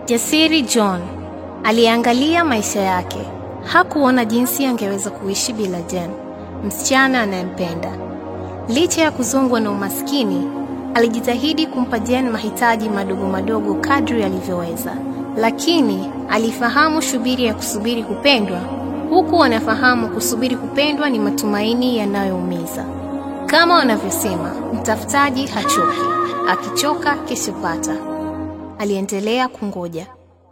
Jasiri John aliangalia maisha yake. Hakuona jinsi angeweza kuishi bila Jen, msichana anayempenda. Licha ya kuzongwa na umaskini, alijitahidi kumpa Jen mahitaji madogo madogo kadri alivyoweza. Lakini alifahamu shubiri ya kusubiri kupendwa, huku anafahamu kusubiri kupendwa ni matumaini yanayoumiza. Kama wanavyosema, mtafutaji hachoki, akichoka keshopata. Aliendelea kungoja.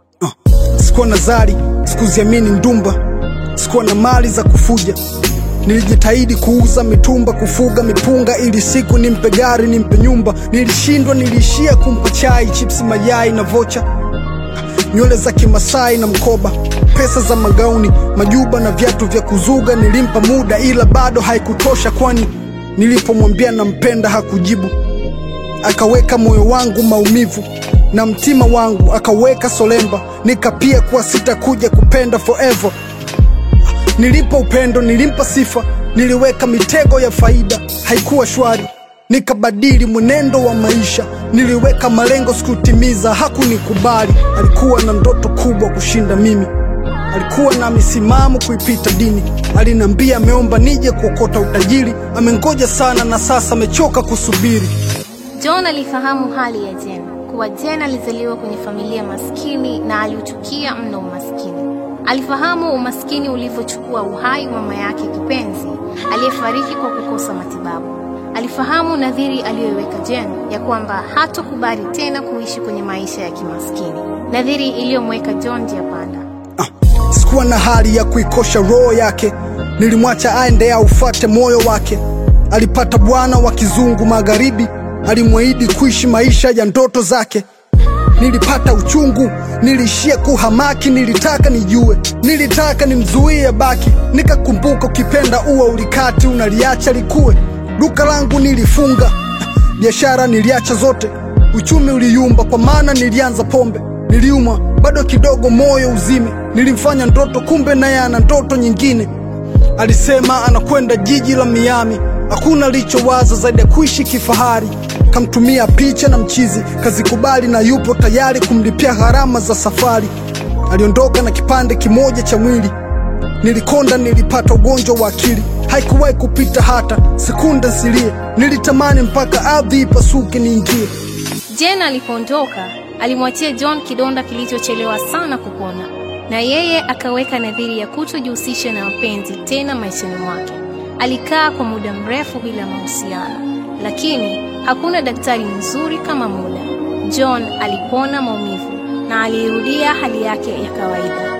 Sikuwa na zari, sikuziamini ndumba, sikuwa na mali za kufuja. Nilijitahidi kuuza mitumba, kufuga mipunga ili siku nimpe gari, nimpe nyumba. Nilishindwa, niliishia kumpa chai, chips, mayai na vocha, nywele za Kimasai na mkoba, pesa za magauni, majuba na viatu vya kuzuga. Nilimpa muda ila bado haikutosha, kwani nilipomwambia nampenda hakujibu. Akaweka moyo wangu maumivu na mtima wangu akaweka solemba. Nikapia kuwa sitakuja kupenda forever. Nilipa upendo, nilimpa sifa, niliweka mitego ya faida, haikuwa shwari. Nikabadili mwenendo wa maisha, niliweka malengo sikutimiza, hakunikubali. Alikuwa na ndoto kubwa kushinda mimi, alikuwa na misimamo kuipita dini. Alinambia ameomba nije kuokota utajiri, amengoja sana na sasa amechoka kusubiri. John alifahamu hali ya Jen, kuwa Jen alizaliwa kwenye familia maskini na aliuchukia mno umaskini. Alifahamu umaskini ulivyochukua uhai mama yake kipenzi, aliyefariki kwa kukosa matibabu. Alifahamu nadhiri aliyoiweka Jen ya kwamba hatokubali tena kuishi kwenye maisha ya kimaskini, nadhiri iliyomweka John njia panda. Sikuwa na hali ya kuikosha roho yake, nilimwacha aende aufate moyo wake. Alipata bwana wa kizungu magharibi, alimwahidi kuishi maisha ya ndoto zake. Nilipata uchungu, nilishia kuhamaki, nilitaka nijue, nilitaka nimzuie baki. Nikakumbuka ukipenda ua ulikati, unaliacha likue. Duka langu nilifunga, biashara niliacha zote, uchumi uliyumba kwa maana nilianza pombe. Niliumwa bado kidogo moyo uzime, nilimfanya ndoto kumbe naye ana ndoto nyingine. Alisema anakwenda jiji la Miami, hakuna lichowaza zaidi ya kuishi kifahari. Kamtumia picha na mchizi, kazikubali na yupo tayari kumlipia gharama za safari. Aliondoka na kipande kimoja cha mwili, nilikonda, nilipata ugonjwa wa akili. Haikuwahi kupita hata sekunde nsilie, nilitamani mpaka ardhi ipasuke niingie. Jen alipoondoka, alimwachia John kidonda kilichochelewa sana kupona, na yeye akaweka nadhiri ya kutojihusisha na mapenzi tena maishani mwake. Alikaa kwa muda mrefu bila mahusiano, lakini hakuna daktari mzuri kama muda. John alipona maumivu na alirudia hali yake ya kawaida.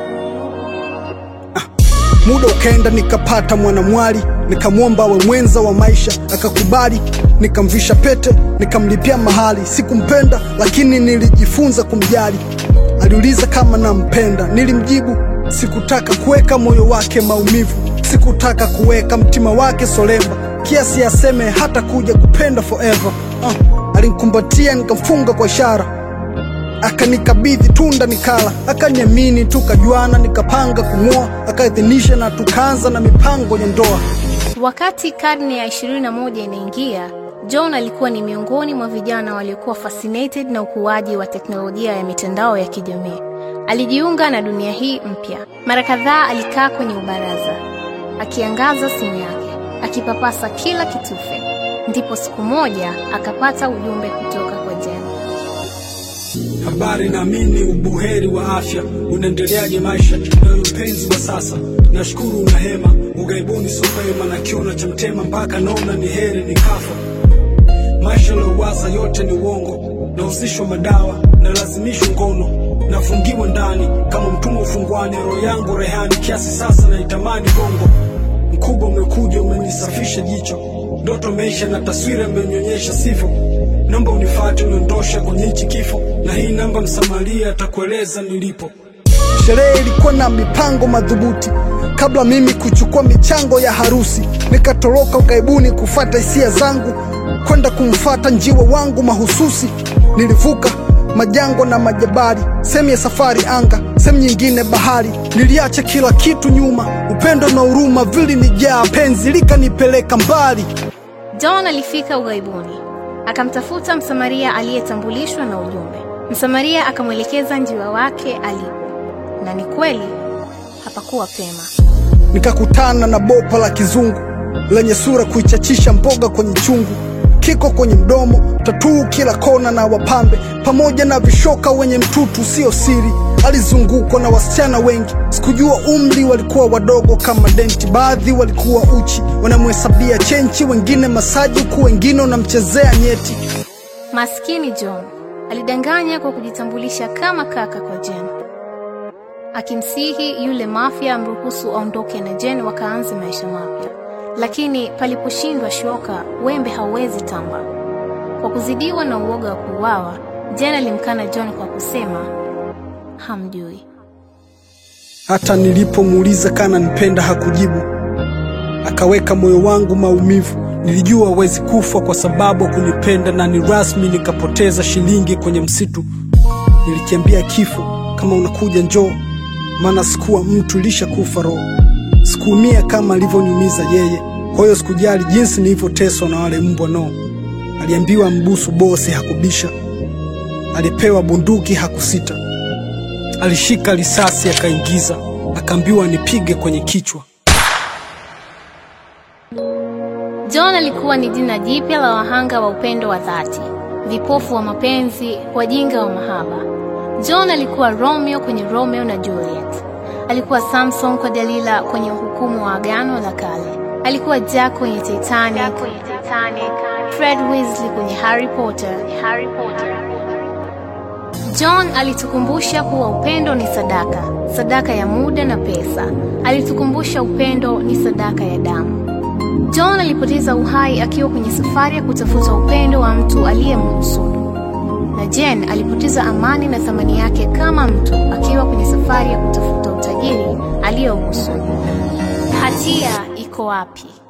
Muda ukaenda, nikapata mwanamwali, nikamwomba awe mwenza wa maisha, akakubali. Nikamvisha pete, nikamlipia mahali. Sikumpenda lakini nilijifunza kumjali. Aliuliza kama nampenda, nilimjibu sikutaka kuweka moyo wake maumivu, sikutaka kuweka mtima wake solemba, kiasi aseme hata kuja kupenda forever. Alinikumbatia, nikamfunga kwa ishara, akanikabidhi tunda nikala, akaniamini, tukajuana, nikapanga kumwoa, akaidhinisha na tukaanza na mipango ya ndoa. Wakati karne ya 21 inaingia, John alikuwa ni miongoni mwa vijana waliokuwa fascinated na ukuaji wa teknolojia ya mitandao ya kijamii. Alijiunga na dunia hii mpya. Mara kadhaa alikaa kwenye ubaraza, akiangaza simu yake, akipapasa kila kitufe. Ndipo siku moja akapata ujumbe kutoka kwa Jen. Habari, naamini ubuheri wa afya. Unaendeleaje maisha na mpenzi wa sasa? Nashukuru una hema, ugaibuni sopema na kiona cha mtema mpaka naona ni heri nikafa. Maisha lowaza yote ni uongo, nahusishwa madawa, nalazimishwa ngono, nafungiwa ndani kama mtumwa ufungwani. Roho yangu rehani kiasi sasa naitamani bongo. Mkubwa umekuja, umenisafisha jicho, ndoto meisha na taswira imenyonyesha sifo. Namba unifuate uniondoshe kwenye hichi kifo, na hii namba msamaria atakueleza nilipo. Sherehe ilikuwa na mipango madhubuti, kabla mimi kuchukua michango ya harusi. Nikatoroka ugaibuni kufuata hisia zangu, kwenda kumfuata njiwa wangu mahususi. Nilivuka majango na majabari, sehemu ya safari anga, sehemu nyingine bahari. Niliacha kila kitu nyuma, upendo na huruma vilinijaa, penzi likanipeleka mbali. John alifika ugaibuni, akamtafuta msamaria aliyetambulishwa na ujumbe. Msamaria akamwelekeza njiwa wake alipo, na ni kweli hapakuwa pema. Nikakutana na bopa la kizungu lenye sura kuichachisha mboga kwenye chungu, kiko kwenye mdomo, tatuu kila kona na wapambe, pamoja na vishoka wenye mtutu sio siri. Alizungukwa na wasichana wengi, sikujua umri, walikuwa wadogo kama denti. Baadhi walikuwa uchi, wanamhesabia chenchi, wengine masajuku, wengine wanamchezea nyeti. Maskini John alidanganya kwa kujitambulisha kama kaka kwa Jen, akimsihi yule mafia amruhusu aondoke na Jen wakaanze maisha mapya. Lakini paliposhindwa shoka, wembe hauwezi tamba. Kwa kuzidiwa na uoga wa kuuawa, Jen alimkana John kwa kusema hamjui. Hata nilipomuuliza kana nipenda hakujibu, akaweka moyo wangu maumivu. Nilijua hawezi kufa kwa sababu kunipenda, na ni rasmi nikapoteza shilingi kwenye msitu. Nilikiambia kifo, kama unakuja njoo, maana sikuwa mtu, lishakufa roho. Sikuumia kama alivyoniumiza yeye, kwa hiyo sikujali jinsi nilivyoteswa na wale mbwa. No, aliambiwa mbusu bosi, hakubisha. Alipewa bunduki, hakusita. Alishika risasi akaingiza, akaambiwa nipige kwenye kichwa. John alikuwa ni jina jipya la wahanga wa upendo wa dhati, vipofu wa mapenzi, wajinga wa mahaba. John alikuwa Romeo kwenye Romeo na Juliet. Alikuwa Samson kwa Dalila kwenye Hukumu wa Agano la Kale. Alikuwa Jack kwenye Titanic, Fred Weasley kwenye Harry Potter. John alitukumbusha kuwa upendo ni sadaka, sadaka ya muda na pesa. Alitukumbusha upendo ni sadaka ya damu. John alipoteza uhai akiwa kwenye safari ya kutafuta upendo wa mtu aliyemhusudu. Na Jen alipoteza amani na thamani yake kama mtu akiwa kwenye safari ya kutafuta utajiri aliyouhusudu. Hatia iko wapi?